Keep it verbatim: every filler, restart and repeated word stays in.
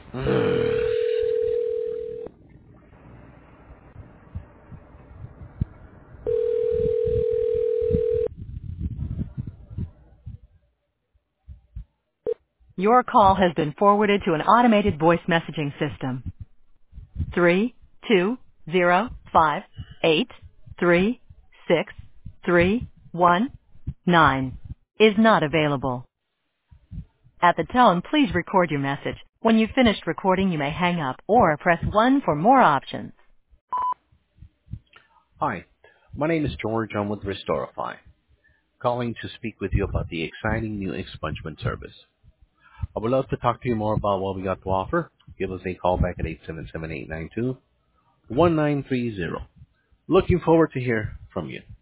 Mm. Your call has been forwarded to an automated voice messaging system. Three two zero five eight three six three one nine is not available. At the tone, please record your message. When you've finished recording, you may hang up or press one for more options. Hi, my name is George. I'm with Restorify, calling to speak with you about the exciting new expungement service. I would love to talk to you more about what we got to offer. Give us a call back at eight seven seven, eight nine two, one nine three zero. Looking forward to hear from you.